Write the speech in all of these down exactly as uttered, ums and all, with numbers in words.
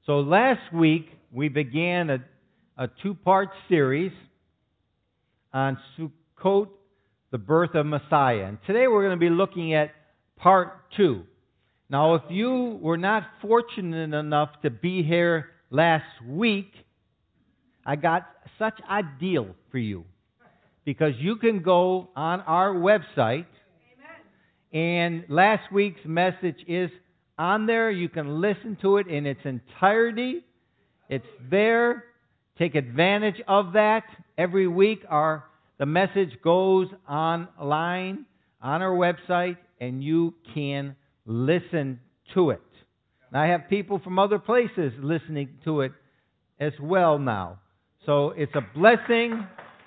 So last week we began a, a two-part series on Sukkot, the birth of Messiah. And today we're going to be looking at part two. Now, if you were not fortunate enough to be here last week, I got such a deal for you. Because you can go on our website, and last week's message is on there. You can listen to it in its entirety. It's there. Take advantage of that. Every week our the message goes online on our website, and you can listen to it. And I have people from other places listening to it as well now. So it's a blessing.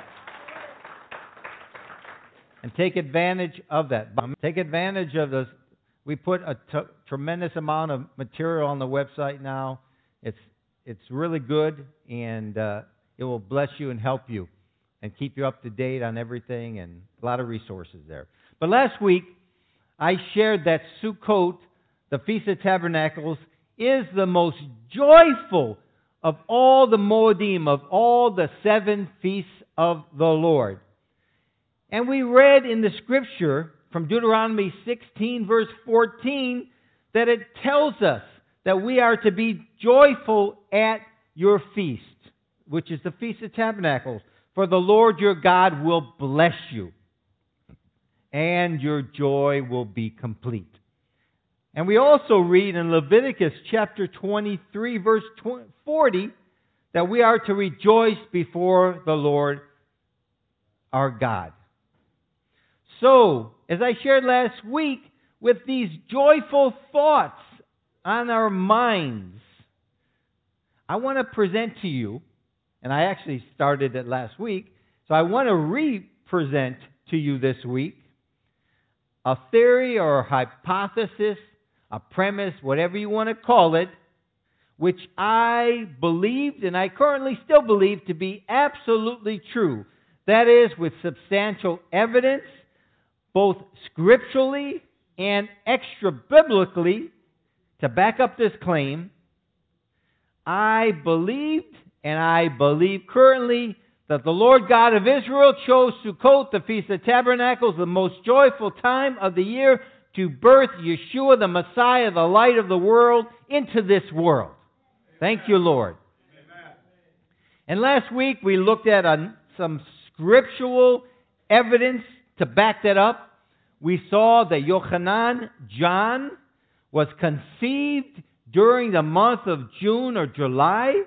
And take advantage of that. Take advantage of this. We put a t- tremendous amount of material on the website now. It's it's really good, and uh, it will bless you and help you and keep you up to date on everything, and a lot of resources there. But last week, I shared that Sukkot, the Feast of Tabernacles, is the most joyful of all the Moedim, of all the seven feasts of the Lord. And we read in the scripture from Deuteronomy sixteen, verse fourteen, that it tells us that we are to be joyful at your feast, which is the Feast of Tabernacles. For the Lord your God will bless you, and your joy will be complete. And we also read in Leviticus chapter twenty-three, verse forty, that we are to rejoice before the Lord our God. So, as I shared last week, with these joyful thoughts on our minds, I want to present to you, and I actually started it last week, so I want to re-present to you this week a theory or a hypothesis, a premise, whatever you want to call it, which I believed and I currently still believe to be absolutely true. That is, with substantial evidence, both scripturally and extra-biblically, to back up this claim. I believed, and I believe currently, that the Lord God of Israel chose Sukkot, the Feast of Tabernacles, the most joyful time of the year, to birth Yeshua, the Messiah, the light of the world, into this world. Thank you, Lord. Amen. And last week we looked at a, some scriptural evidence to back that up. We saw that Yochanan, John, was conceived during the month of June or July.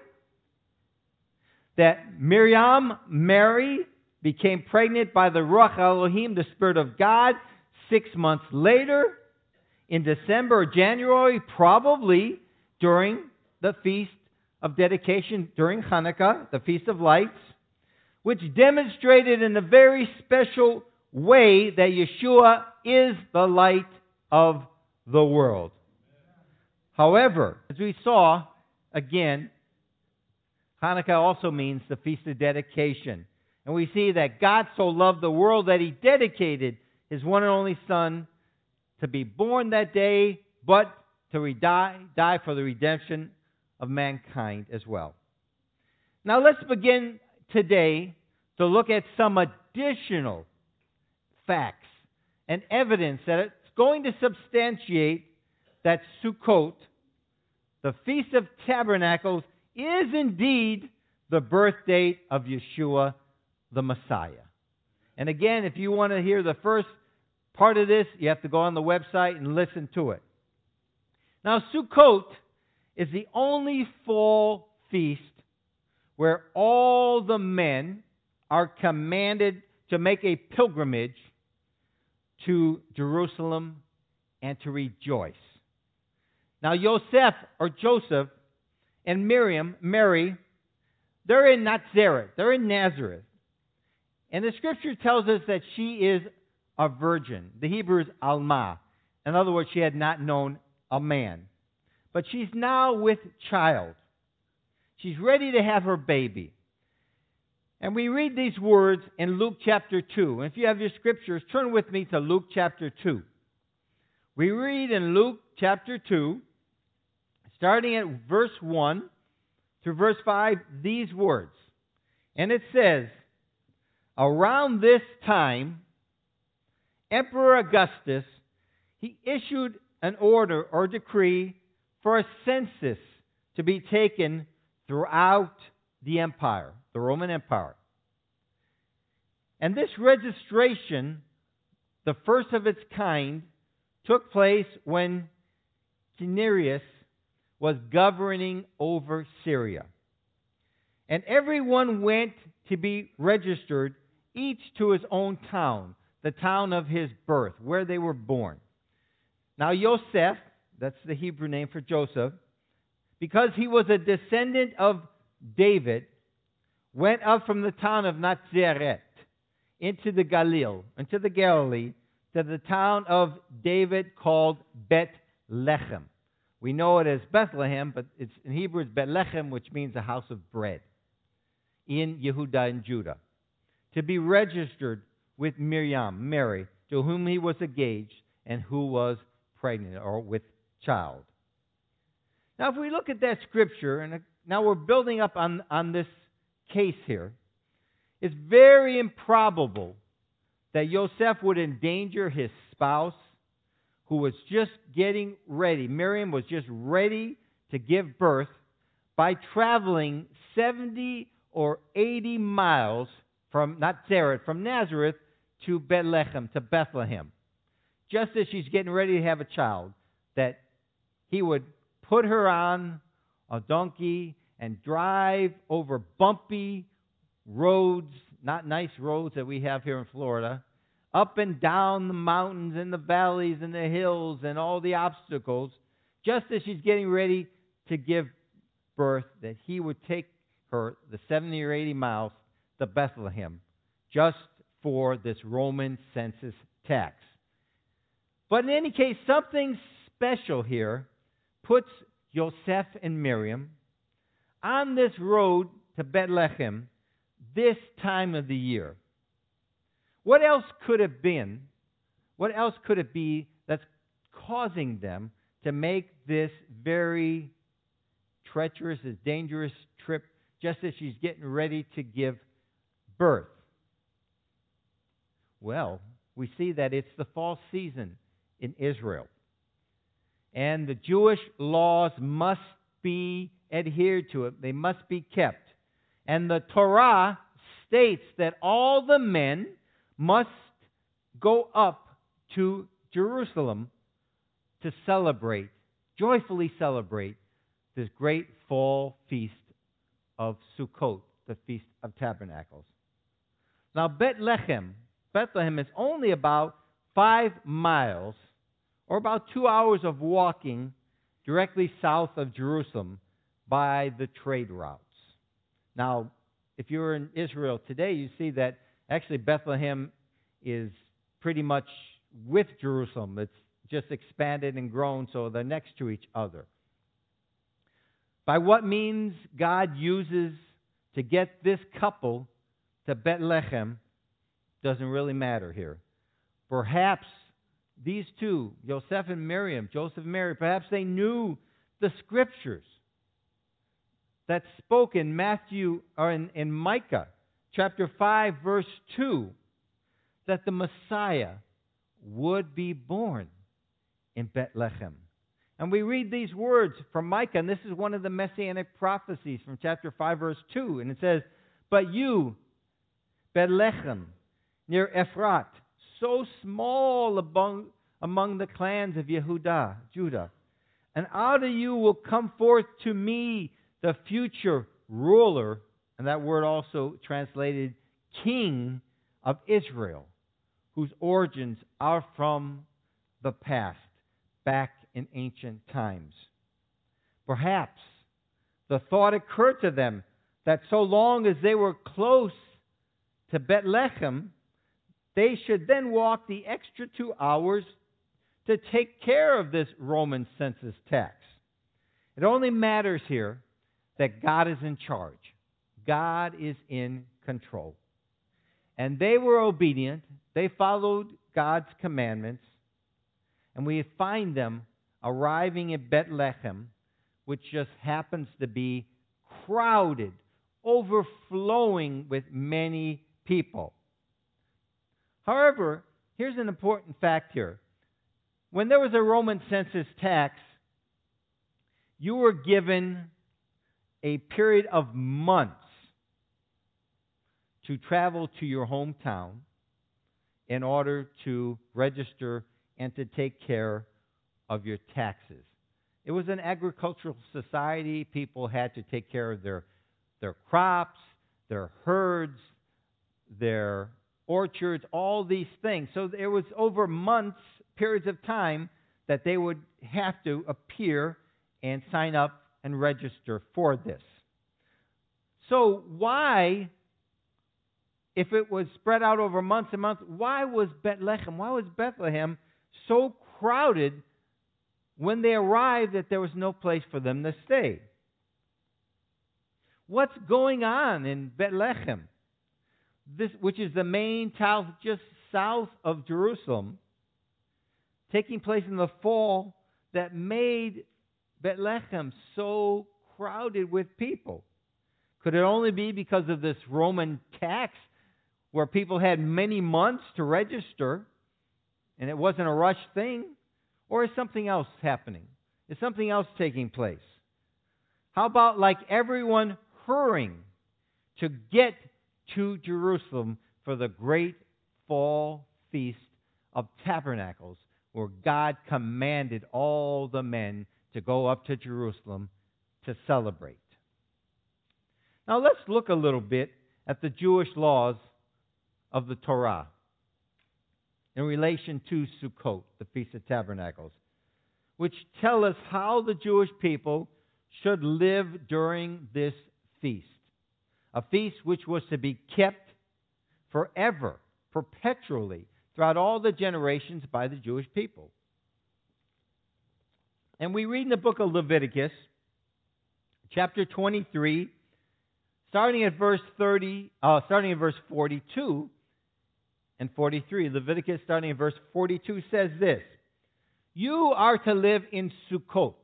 That Miriam, Mary, became pregnant by the Ruach Elohim, the Spirit of God, six months later, in December or January, probably during the Feast of Dedication, during Hanukkah, the Feast of Lights, which demonstrated in a very special way that Yeshua is the light of the world. However, as we saw, again, Hanukkah also means the Feast of Dedication. And we see that God so loved the world that He dedicated His one and only Son to be born that day, but to re- die, die for the redemption of mankind as well. Now let's begin today to look at some additional facts and evidence that it's going to substantiate that Sukkot, the Feast of Tabernacles, is indeed the birth date of Yeshua, the Messiah. And again, if you want to hear the first part of this, you have to go on the website and listen to it. Now, Sukkot is the only fall feast where all the men are commanded to make a pilgrimage to Jerusalem and to rejoice. Now, Yosef or Joseph and Miriam, Mary, they're in Nazareth. They're in Nazareth. And the scripture tells us that she is a virgin. The Hebrew is Alma. In other words, she had not known a man. But she's now with child. She's ready to have her baby. And we read these words in Luke chapter two. And if you have your scriptures, turn with me to Luke chapter two. We read in Luke chapter two, starting at verse one through verse five, these words. And it says, around this time, Emperor Augustus, he issued an order or decree for a census to be taken throughout the empire, the Roman Empire. And this registration, the first of its kind, took place when Quirinius was governing over Syria. And everyone went to be registered, each to his own town, the town of his birth, where they were born. Now Yosef, that's the Hebrew name for Joseph, because he was a descendant of David, went up from the town of Nazareth into the Galilee, into the Galilee, to the town of David called Bethlehem. We know it as Bethlehem, but it's, in Hebrew it's Bethlehem, which means a house of bread, in Yehudah and Judah, to be registered with Miriam, Mary, to whom he was engaged and who was pregnant or with child. Now, if we look at that scripture, and now we're building up on, on this case here, it's very improbable that Joseph would endanger his spouse, who was just getting ready. Miriam was just ready to give birth by traveling seventy or eighty miles from Nazareth, from Nazareth to Bethlehem, to Bethlehem. Just as she's getting ready to have a child, that he would put her on a donkey and drive over bumpy roads, not nice roads that we have here in Florida, up and down the mountains and the valleys and the hills and all the obstacles, just as she's getting ready to give birth, that he would take her the seventy or eighty miles to Bethlehem just for this Roman census tax. But in any case, something special here puts Joseph and Miriam on this road to Bethlehem this time of the year. What else could have been, what else could it be that's causing them to make this very treacherous, this dangerous trip just as she's getting ready to give birth? Well, we see that it's the fall season in Israel. And the Jewish laws must be adhered to. It. They must be kept. And the Torah states that all the men must go up to Jerusalem to celebrate, joyfully celebrate, this great fall feast of Sukkot, the Feast of Tabernacles. Now, Bethlehem, Bethlehem is only about five miles, or about two hours of walking directly south of Jerusalem by the trade routes. Now, if you're in Israel today, you see that actually Bethlehem is pretty much with Jerusalem. It's just expanded and grown, so they're next to each other. By what means God uses to get this couple to Bethlehem doesn't really matter here. Perhaps these two, Joseph and Miriam, Joseph and Mary, perhaps they knew the scriptures that spoke in Matthew or in, in Micah chapter five, verse two, that the Messiah would be born in Bethlehem. And we read these words from Micah, and this is one of the messianic prophecies from chapter five, verse two, and it says, "But you, Bethlehem, near Ephrat, so small among, among the clans of Yehudah, Judah, and out of you will come forth to me the future ruler," and that word also translated king of Israel, whose origins are from the past, back in ancient times. Perhaps the thought occurred to them that so long as they were close to Bethlehem, they should then walk the extra two hours to take care of this Roman census tax. It only matters here that God is in charge. God is in control. And they were obedient. They followed God's commandments. And we find them arriving at Bethlehem which just happens to be crowded, overflowing with many people. However, here's an important fact here. When there was a Roman census tax, you were given a period of months to travel to your hometown in order to register and to take care of your taxes. It was an agricultural society. People had to take care of their, their crops, their herds, their orchards, all these things. So it was over months, periods of time, that they would have to appear and sign up and register for this. So why, if it was spread out over months and months, why was Bethlehem, why was Bethlehem so crowded when they arrived that there was no place for them to stay? What's going on in Bethlehem, this, which is the main town just south of Jerusalem, taking place in the fall, that made Bethlehem so crowded with people? Could it only be because of this Roman tax where people had many months to register and it wasn't a rushed thing? Or is something else happening? Is something else taking place? How about like everyone hurrying to get to Jerusalem for the great fall feast of tabernacles, where God commanded all the men to go up to Jerusalem to celebrate? Now let's look a little bit at the Jewish laws of the Torah in relation to Sukkot, the Feast of Tabernacles, which tell us how the Jewish people should live during this feast. A feast which was to be kept forever, perpetually, throughout all the generations by the Jewish people. And we read in the book of Leviticus, chapter twenty-three, starting at verse thirty, uh, starting at verse forty-two and forty-three. Leviticus, starting at verse forty-two, says this: "You are to live in Sukkot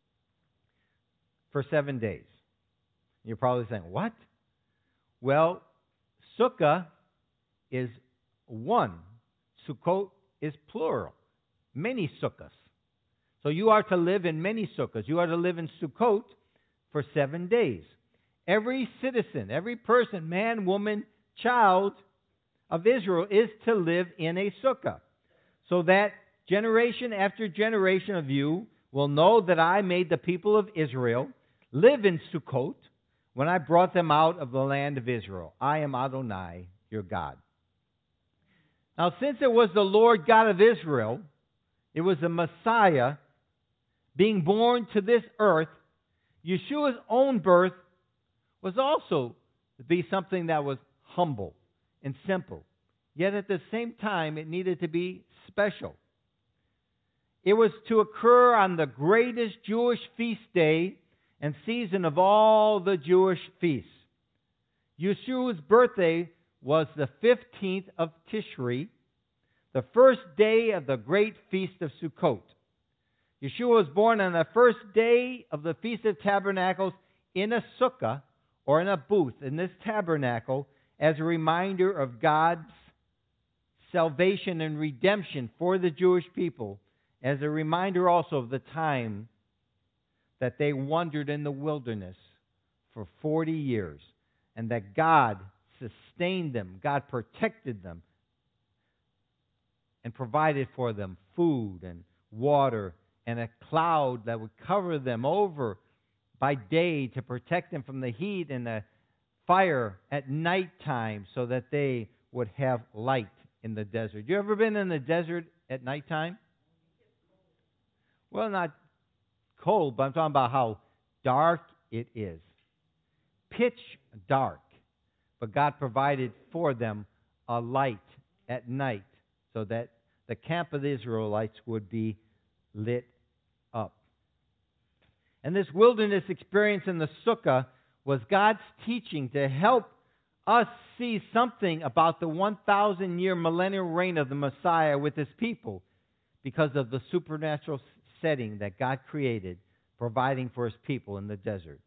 for seven days." You're probably saying, "What?" Well, Sukkah is one. Sukkot is plural. Many sukkahs. So you are to live in many sukkahs. You are to live in Sukkot for seven days. Every citizen, every person, man, woman, child of Israel is to live in a sukkah, so that generation after generation of you will know that I made the people of Israel live in Sukkot when I brought them out of the land of Israel. I am Adonai, your God. Now, since it was the Lord God of Israel, it was the Messiah being born to this earth, Yeshua's own birth was also to be something that was humble and simple. Yet at the same time, it needed to be special. It was to occur on the greatest Jewish feast day and season of all the Jewish feasts. Yeshua's birthday was the fifteenth of Tishri, the first day of the great feast of Sukkot. Yeshua was born on the first day of the Feast of Tabernacles in a sukkah, or in a booth, in this tabernacle, as a reminder of God's salvation and redemption for the Jewish people, as a reminder also of the time that they wandered in the wilderness for forty years, and that God sustained them, God protected them, and provided for them food and water and a cloud that would cover them over by day to protect them from the heat, and the fire at nighttime so that they would have light in the desert. You ever been in the desert at nighttime? Well, not cold, but I'm talking about how dark it is. Pitch dark. But God provided for them a light at night so that the camp of the Israelites would be lit up. And this wilderness experience in the sukkah was God's teaching to help us see something about the one thousand year millennial reign of the Messiah with His people, because of the supernatural setting that God created providing for his people in the desert.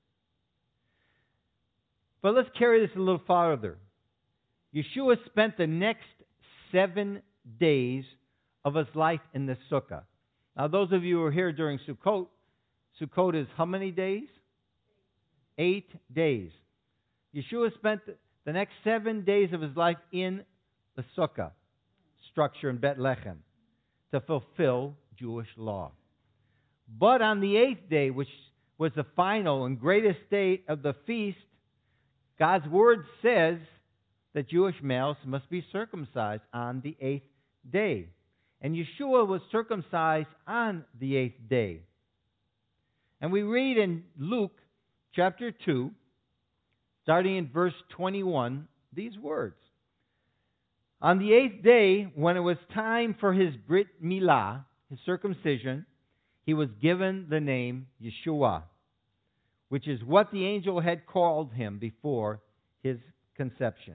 But let's carry this a little farther. Yeshua spent the next seven days of his life in the sukkah. Now, those of you who are here during Sukkot, Sukkot is how many days? Eight days. Yeshua spent the next seven days of his life in the sukkah structure in Bethlehem to fulfill Jewish law. But on the eighth day, which was the final and greatest day of the feast, God's word says that Jewish males must be circumcised on the eighth day. And Yeshua was circumcised on the eighth day. And we read in Luke chapter two, starting in verse twenty-one, these words. On the eighth day, when it was time for his Brit Milah, his circumcision, he was given the name Yeshua, which is what the angel had called him before his conception.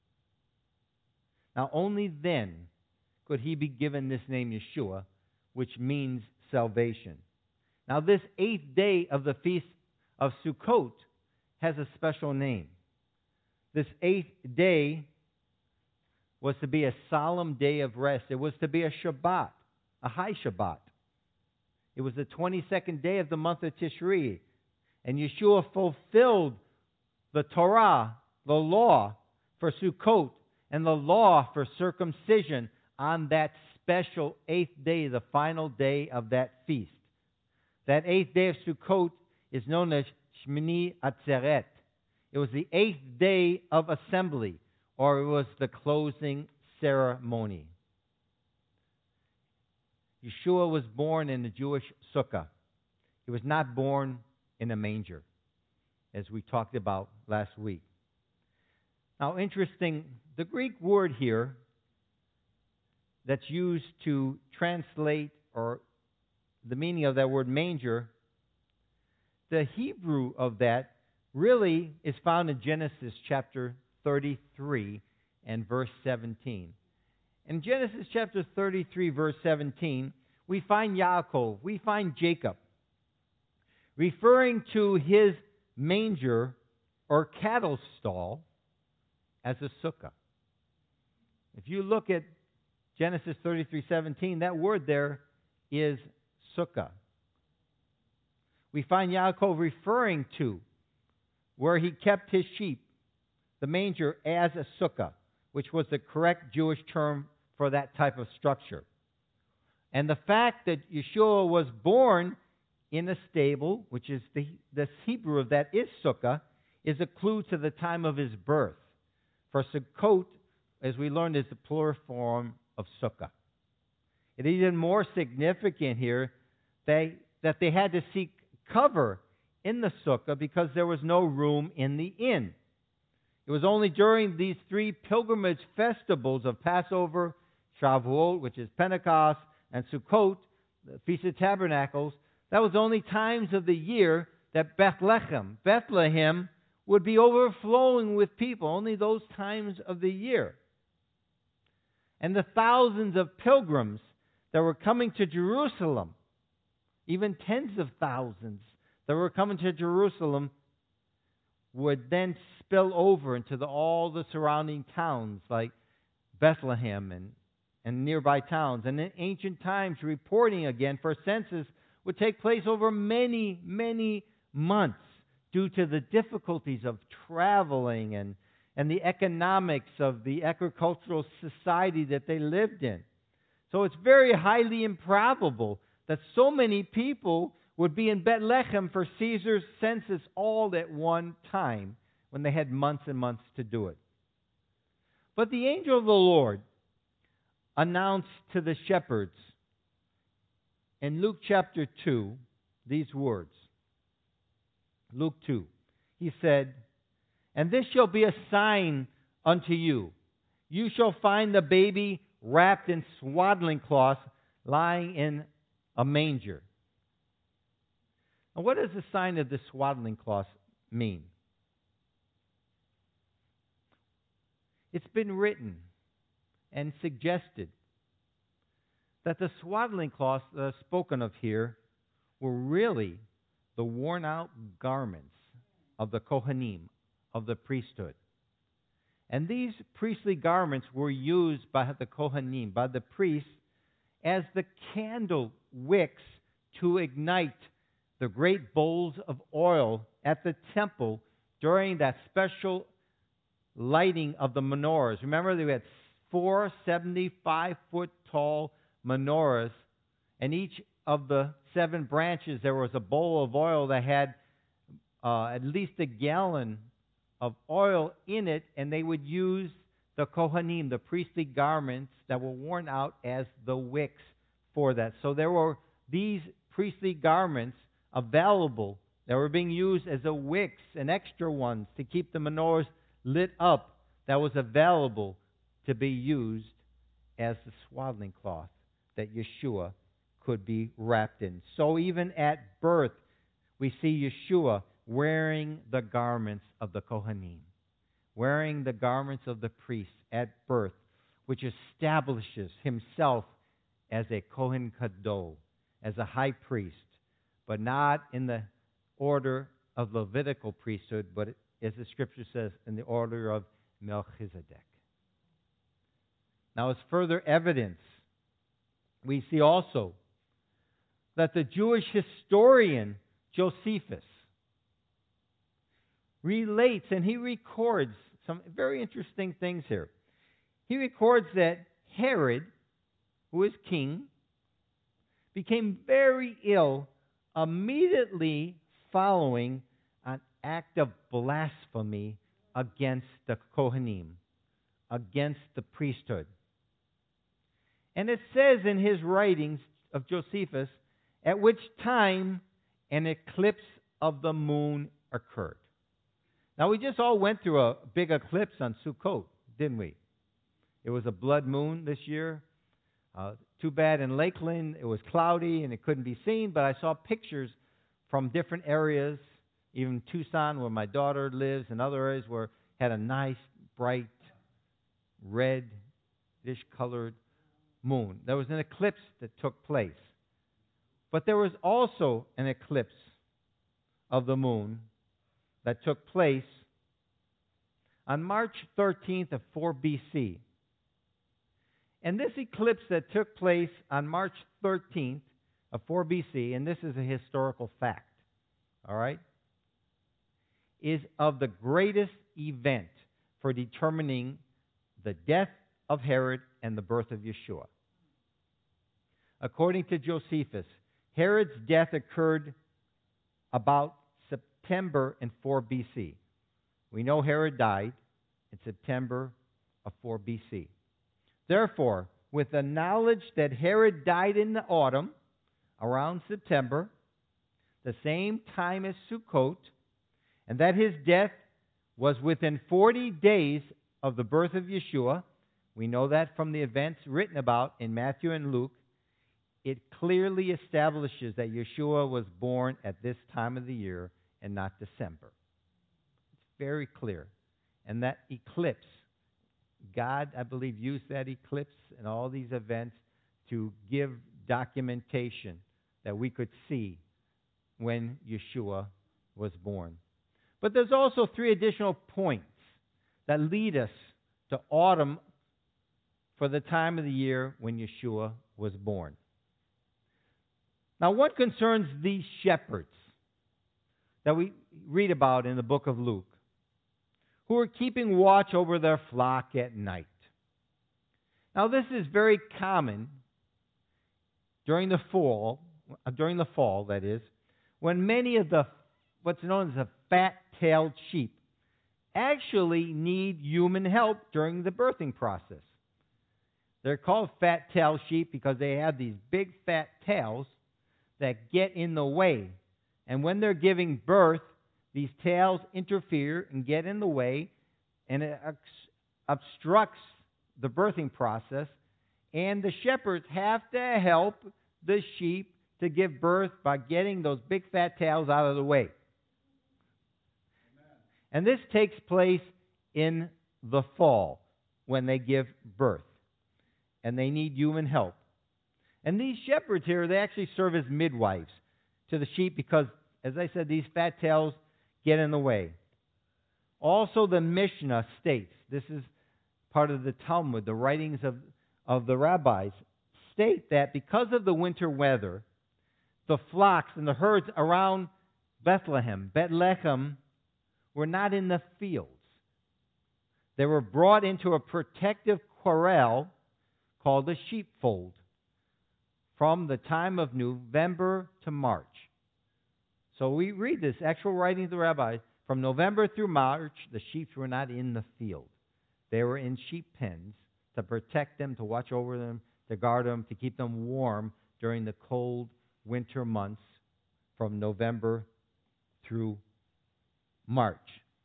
Now, only then could he be given this name Yeshua, which means salvation. Now, this eighth day of the Feast of Sukkot has a special name. This eighth day was to be a solemn day of rest. It was to be a Shabbat, a high Shabbat. It was the twenty-second day of the month of Tishri. And Yeshua fulfilled the Torah, the law for Sukkot, and the law for circumcision on that special eighth day, the final day of that feast. That eighth day of Sukkot is known as Shmini Atzeret. It was the eighth day of assembly, or it was the closing ceremony. Yeshua was born in the Jewish sukkah. He was not born in a manger, as we talked about last week. Now, interesting, the Greek word here that's used to translate, or the meaning of that word manger, the Hebrew of that really is found in Genesis chapter thirty-three and verse seventeen. In Genesis chapter thirty-three, verse seventeen, we find Yaakov, we find Jacob, referring to his manger or cattle stall as a sukkah. If you look at Genesis thirty-three seventeen, that word there is sukkah. We find Yaakov referring to where he kept his sheep, the manger, as a sukkah, which was the correct Jewish term for that type of structure. And the fact that Yeshua was born in a stable, which is the, the Hebrew of that is sukkah, is a clue to the time of his birth. For Sukkot, as we learned, is the plural form of sukkah. It is even more significant here they, that they had to seek cover in the sukkah because there was no room in the inn. It was only during these three pilgrimage festivals of Passover, Shavuot, which is Pentecost, and Sukkot, the Feast of Tabernacles, that was the only times of the year that Bethlehem, Bethlehem would be overflowing with people, only those times of the year. And the thousands of pilgrims that were coming to Jerusalem, even tens of thousands that were coming to Jerusalem, would then spill over into the, all the surrounding towns like Bethlehem and, and nearby towns. And in ancient times, reporting again for census would take place over many, many months due to the difficulties of traveling and, and the economics of the agricultural society that they lived in. So it's very highly improbable that so many people would be in Bethlehem for Caesar's census all at one time when they had months and months to do it. But the angel of the Lord announced to the shepherds in Luke chapter two these words. Luke two. He said, "And this shall be a sign unto you. You shall find the baby wrapped in swaddling cloths, lying in a manger." Now, what does the sign of the swaddling cloth mean? It's been written and suggested that the swaddling cloths that are spoken of here were really the worn out garments of the Kohanim, of the priesthood. And these priestly garments were used by the Kohanim, by the priests, as the candle wicks to ignite the great bowls of oil at the temple during that special lighting of the menorahs. Remember, they had four seventy-five-foot tall menorahs, and each of the seven branches there was a bowl of oil that had uh, at least a gallon of oil in it, and they would use the Kohanim, the priestly garments that were worn out, as the wicks for that. So there were these priestly garments available that were being used as a wicks and extra ones to keep the menorahs lit up, that was available to be used as the swaddling cloth that Yeshua could be wrapped in. So even at birth, we see Yeshua wearing the garments of the Kohanim, wearing the garments of the priests at birth, which establishes himself as a Kohen Gadol, as a high priest, but not in the order of Levitical priesthood, but as the Scripture says, in the order of Melchizedek. Now, as further evidence, we see also that the Jewish historian Josephus relates, and he records some very interesting things here. He records that Herod, who is king, became very ill immediately following an act of blasphemy against the Kohanim, against the priesthood. And it says in his writings of Josephus, at which time an eclipse of the moon occurred. Now, we just all went through a big eclipse on Sukkot, didn't we? It was a blood moon this year. Uh, too bad in Lakeland it was cloudy and it couldn't be seen, but I saw pictures from different areas, even Tucson, where my daughter lives, and other areas where had a nice, bright, reddish-colored moon. There was an eclipse that took place. But there was also an eclipse of the moon that took place on March thirteenth of four B C. And this eclipse that took place on March thirteenth of four B C, and this is a historical fact, all right, is of the greatest event for determining the death of Herod and the birth of Yeshua. According to Josephus, Herod's death occurred about September in four B C. We know Herod died in September of four B C. Therefore, with the knowledge that Herod died in the autumn, around September, the same time as Sukkot, and that his death was within forty days of the birth of Yeshua, we know that from the events written about in Matthew and Luke, it clearly establishes that Yeshua was born at this time of the year and not December. It's very clear. And that eclipse, God, I believe, used that eclipse and all these events to give documentation that we could see when Yeshua was born. But there's also three additional points that lead us to autumn for the time of the year when Yeshua was born. Now, what concerns these shepherds that we read about in the book of Luke, who are keeping watch over their flock at night? Now, this is very common during the fall, during the fall, that is, when many of the what's known as the fat-tailed sheep actually need human help during the birthing process. They're called fat-tailed sheep because they have these big fat tails that get in the way. And when they're giving birth, these tails interfere and get in the way, and it obstructs the birthing process. And the shepherds have to help the sheep to give birth by getting those big fat tails out of the way. Amen. And this takes place in the fall when they give birth. And they need human help. And these shepherds here, they actually serve as midwives to the sheep because as I said, these fat tails get in the way. Also, the Mishnah states, this is part of the Talmud, the writings of, of the rabbis, state that because of the winter weather, the flocks and the herds around Bethlehem, Bethlehem, were not in the fields. They were brought into a protective corral called the sheepfold from the time of November to March. So we read this, actual writings of the rabbis, from November through March, the sheep were not in the field. They were in sheep pens to protect them, to watch over them, to guard them, to keep them warm during the cold winter months from November through March.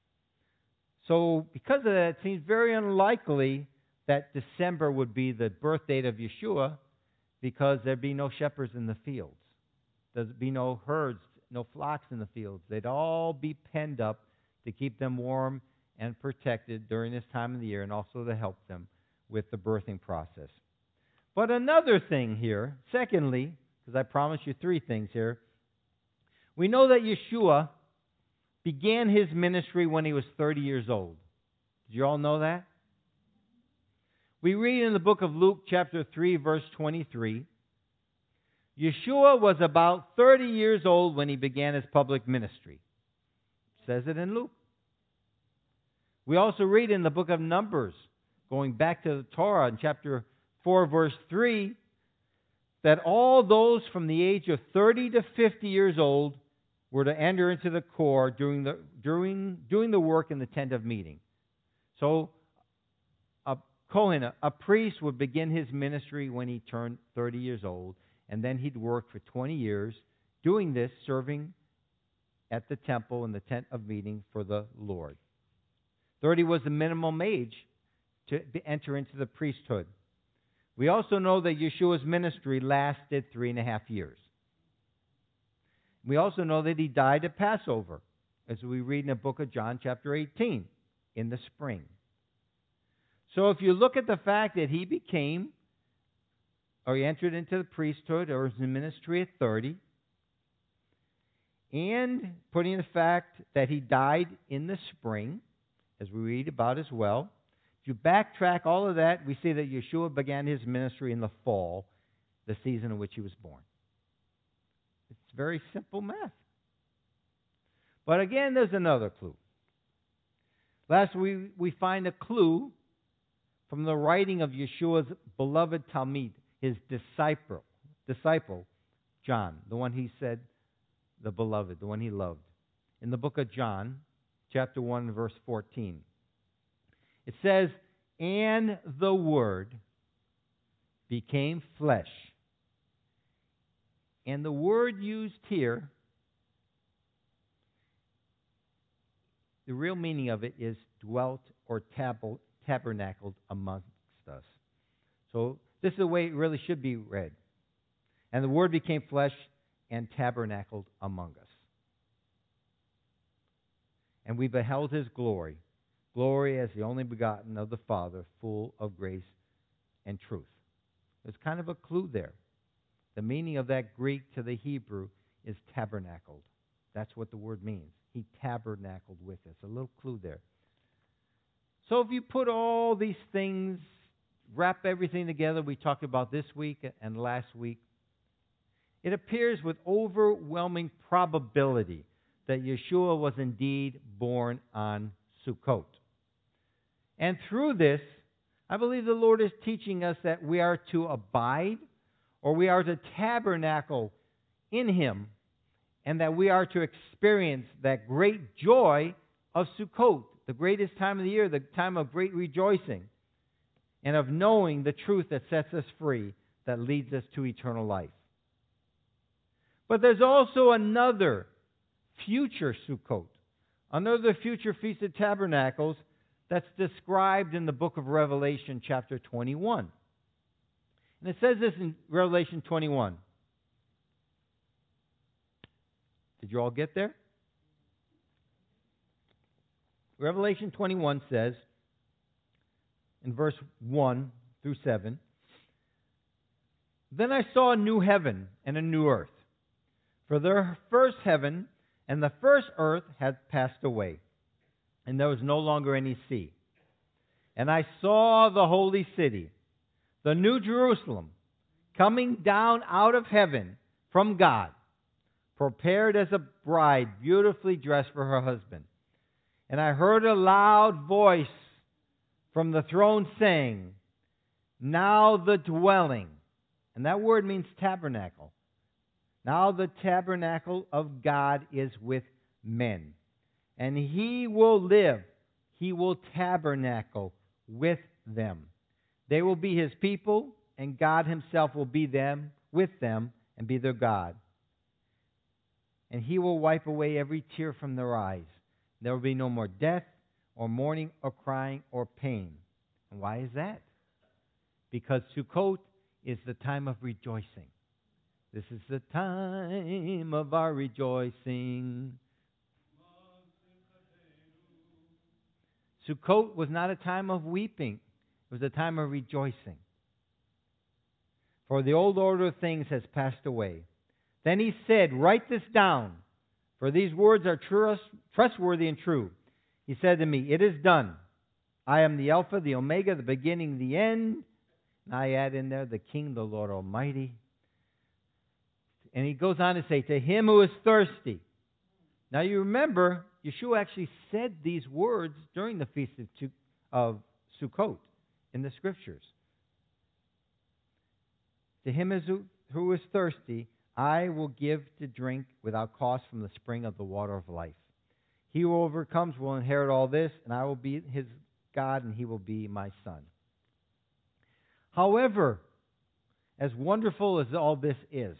So because of that, it seems very unlikely that December would be the birth date of Yeshua, because there'd be no shepherds in the fields. There'd be no herds, no flocks in the fields. They'd all be penned up to keep them warm and protected during this time of the year, and also to help them with the birthing process. But another thing here, secondly, because I promised you three things here, we know that Yeshua began his ministry when he was thirty years old. Did you all know that? We read in the book of Luke chapter three, verse twenty-three, Yeshua was about thirty years old when he began his public ministry. It says it in Luke. We also read in the book of Numbers, going back to the Torah in chapter four, verse three, that all those from the age of thirty to fifty years old were to enter into the core during the, during, doing the work in the tent of meeting. So a Kohen, a priest, would begin his ministry when he turned thirty years old, and then he'd work for twenty years doing this, serving at the temple in the tent of meeting for the Lord. thirty was the minimum age to enter into the priesthood. We also know that Yeshua's ministry lasted three and a half years. We also know that he died at Passover, as we read in the book of John chapter eighteen, in the spring. So if you look at the fact that he became, or he entered into the priesthood or his ministry at thirty, and putting the fact that he died in the spring, as we read about as well, if you backtrack all of that, we see that Yeshua began his ministry in the fall, the season in which he was born. It's very simple math. But again, there's another clue. Last, we, we find a clue from the writing of Yeshua's beloved Talmid, his disciple, disciple, John, the one he said, the beloved, the one he loved. In the book of John, chapter one, verse fourteen. It says, "And the Word became flesh." And the word used here, the real meaning of it is dwelt or tab- tabernacled amongst us. So this is the way it really should be read. And the Word became flesh and tabernacled among us. And we beheld his glory, glory as the only begotten of the Father, full of grace and truth. There's kind of a clue there. The meaning of that Greek to the Hebrew is tabernacled. That's what the word means. He tabernacled with us. A little clue there. So if you put all these things, wrap everything together we talked about this week and last week, it appears with overwhelming probability that Yeshua was indeed born on Sukkot. And through this, I believe the Lord is teaching us that we are to abide, or we are to tabernacle in him, and that we are to experience that great joy of Sukkot, the greatest time of the year, the time of great rejoicing, and of knowing the truth that sets us free, that leads us to eternal life. But there's also another future Sukkot, another future Feast of Tabernacles that's described in the book of Revelation chapter twenty-one. And it says this in Revelation twenty-one. Did you all get there? Revelation twenty-one says, in verse one through seven, "Then I saw a new heaven and a new earth. For the first heaven And the first earth had passed away, and there was no longer any sea. And I saw the holy city, the new Jerusalem, coming down out of heaven from God, prepared as a bride beautifully dressed for her husband. And I heard a loud voice from the throne saying, now the dwelling, and that word means tabernacle. Now the tabernacle of God is with men, and he will live, he will tabernacle with them. They will be his people, and God himself will be them, with them, and be their God. And he will wipe away every tear from their eyes. There will be no more death, or mourning, or crying, or pain. And why is that? Because Sukkot is the time of rejoicing. This is the time of our rejoicing. Sukkot was not a time of weeping. It was a time of rejoicing. For the old order of things has passed away. Then he said, write this down, for these words are trust, trustworthy and true. He said to me, it is done. I am the Alpha, the Omega, the beginning, the end. And I add in there, the King, the Lord Almighty. And he goes on to say, to him who is thirsty. Now you remember, Yeshua actually said these words during the Feast of, of Sukkot in the Scriptures. To him who is thirsty, I will give to drink without cost from the spring of the water of life. He who overcomes will inherit all this, and I will be his God, and he will be my son. However, as wonderful as all this is,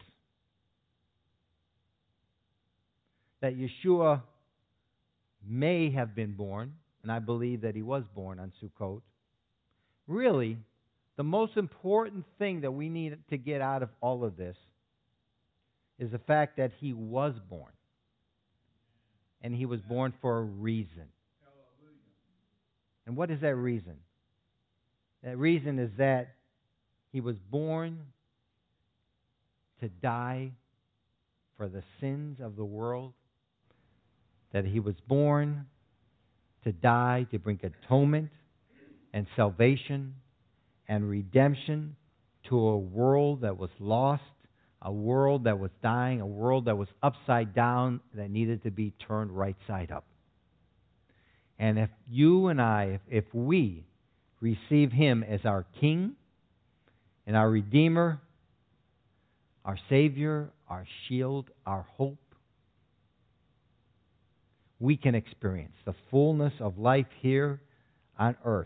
that Yeshua may have been born, and I believe that he was born on Sukkot, really, the most important thing that we need to get out of all of this is the fact that he was born. And he was born for a reason. And what is that reason? That reason is that he was born to die for the sins of the world. That he was born to die to bring atonement and salvation and redemption to a world that was lost, a world that was dying, a world that was upside down, that needed to be turned right side up. And if you and I, if, if we receive him as our King and our Redeemer, our Savior, our shield, our hope, we can experience the fullness of life here on earth.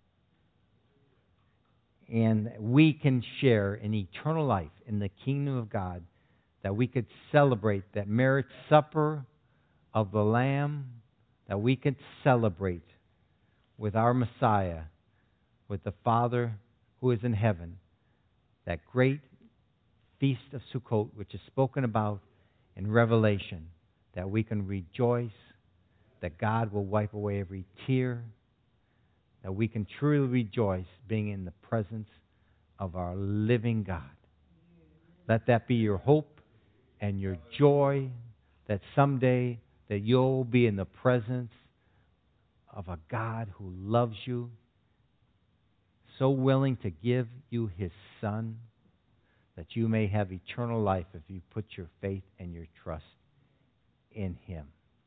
And we can share an eternal life in the kingdom of God, that we could celebrate that marriage supper of the Lamb, that we could celebrate with our Messiah, with the Father who is in heaven, that great feast of Sukkot, which is spoken about in Revelation, that we can rejoice, that God will wipe away every tear, that we can truly rejoice being in the presence of our living God. Let that be your hope and your joy, that someday that you'll be in the presence of a God who loves you, so willing to give you his Son, that you may have eternal life if you put your faith and your trust in him.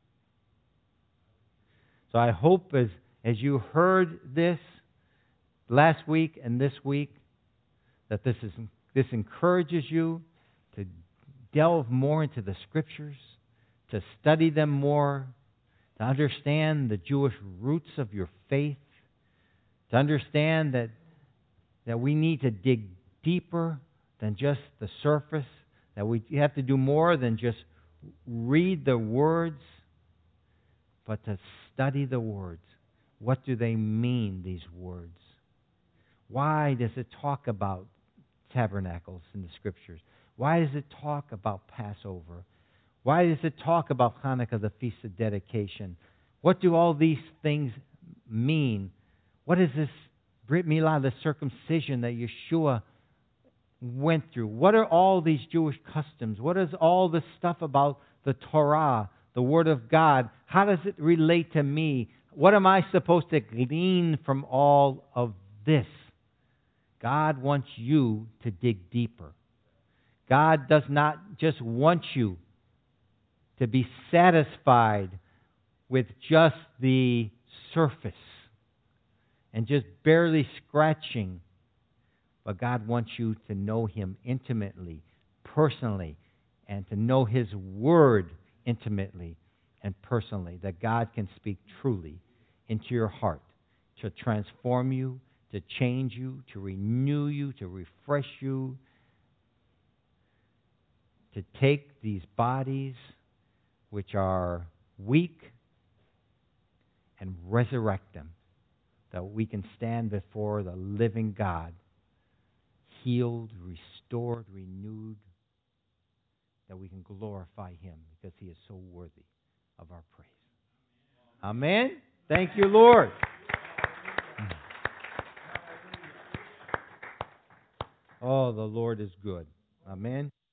So I hope as, as you heard this last week and this week, that this is this encourages you to delve more into the Scriptures, to study them more, to understand the Jewish roots of your faith, to understand that, that we need to dig deeper than just the surface, that we have to do more than just read the words, but to study the words. What do they mean, these words? Why does it talk about tabernacles in the Scriptures? Why does it talk about Passover? Why does it talk about Hanukkah, the Feast of Dedication? What do all these things mean? What is this Brit Milah, the circumcision that Yeshua went through? What are all these Jewish customs? What is all this stuff about the Torah, the Word of God, how does it relate to me? What am I supposed to glean from all of this? God wants you to dig deeper. God does not just want you to be satisfied with just the surface and just barely scratching, but God wants you to know Him intimately, personally, and to know His Word intimately and personally, that God can speak truly into your heart to transform you, to change you, to renew you, to refresh you, to take these bodies which are weak and resurrect them, that we can stand before the living God, healed, restored, renewed, that we can glorify Him because He is so worthy of our praise. Amen. Thank you, Lord. Oh, the Lord is good. Amen.